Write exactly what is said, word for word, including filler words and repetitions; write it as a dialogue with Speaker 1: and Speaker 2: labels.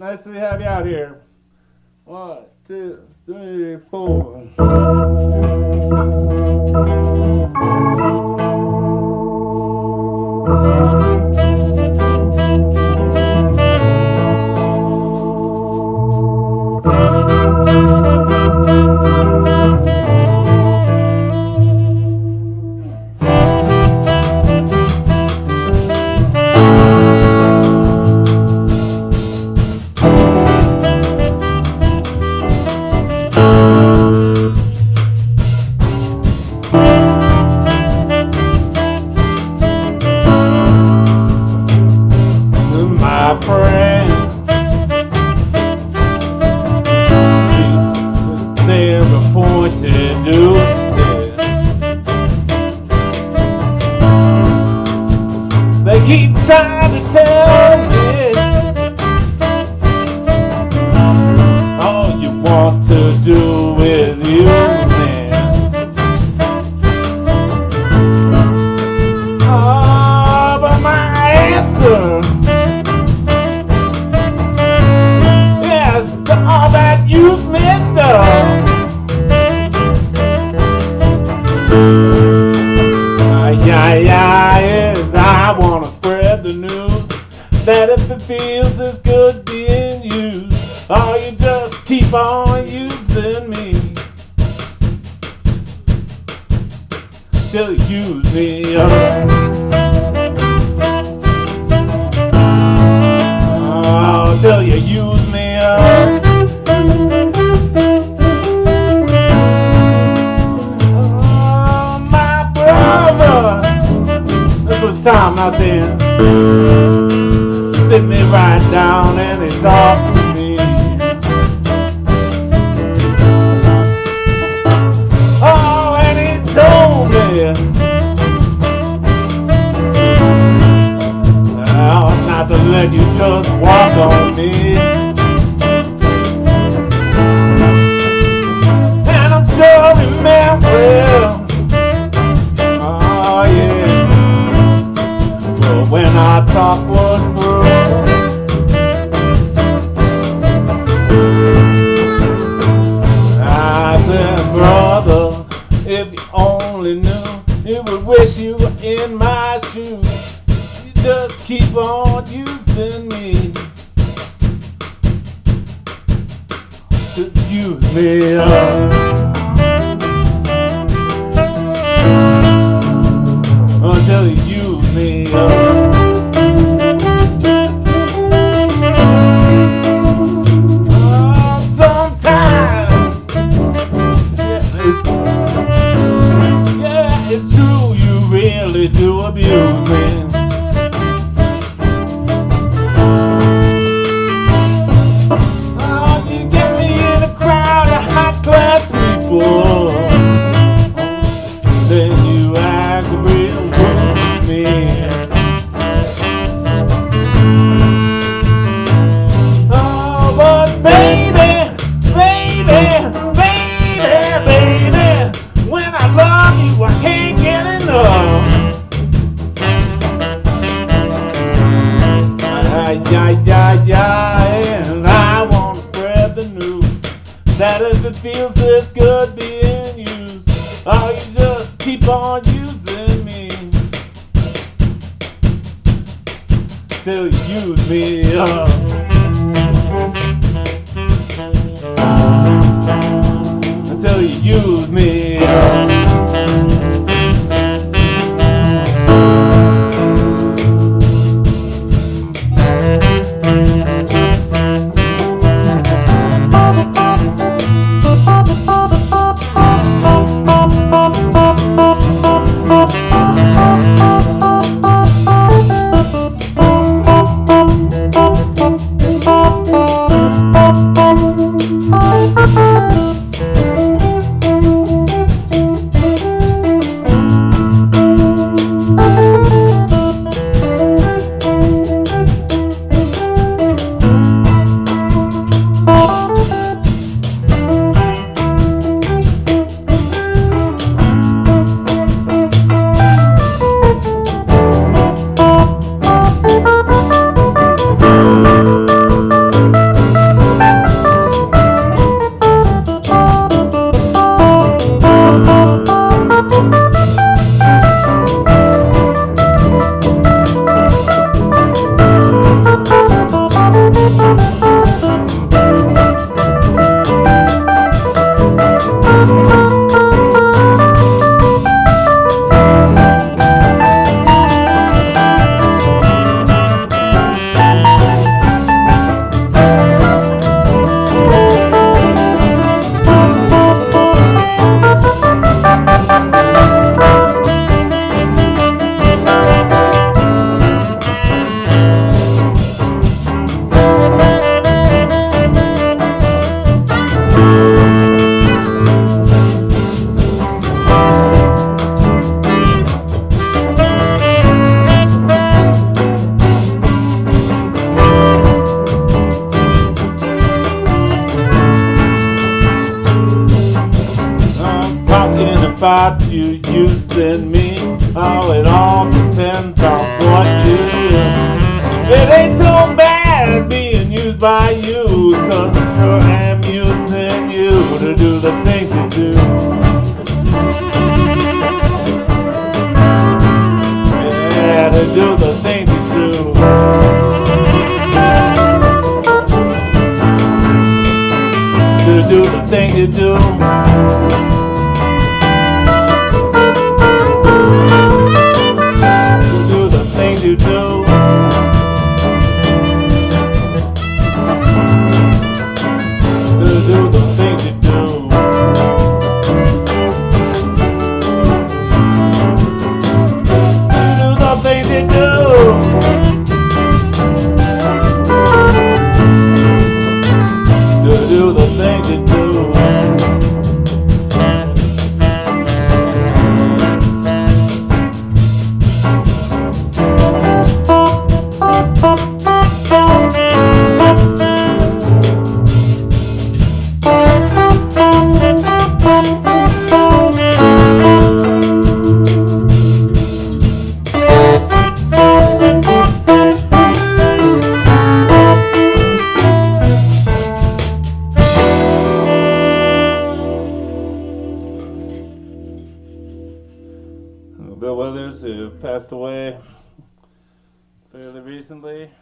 Speaker 1: Nice to have you out here. One, two, three, four. My friend, they're appointed duty. They keep trying to tell me all you want to do is use them. Oh, but my answer all that you've missed up. Yeah, yeah, is I wanna spread the news that if it feels as good being used, oh, you just keep on using me till you use me up. Oh, till you use me up. Oh, my brother, this was time out there. Sit me right down and he talked to me. Oh, and he told me oh, not to let you just walk on me. And I'm sure he meant well. Oh yeah. But when our talk was through, I said, brother, if you only knew, you would wish you were in my shoes. You just keep on using me to use me up until you use me up. Oh, sometimes, yeah it's, yeah, it's true, you really do abuse me. Then you act real good to me. Oh, but baby, baby, baby, baby, when I love you, I can't get enough. Yeah, yeah, yeah, and I wanna spread the news that if it feels this good being used, oh, you just keep on using me till you use me up. Until you use me up.
Speaker 2: Bye.
Speaker 1: about you using me. Oh, it all depends on what you do. It ain't so bad being used by you, cause I sure am using you to do the things you do. Yeah, to do the things you do. To do the things you do. To do the things you do. To do the things you do. To do the things you do. To do the things you do. Bill Withers, who passed away fairly recently.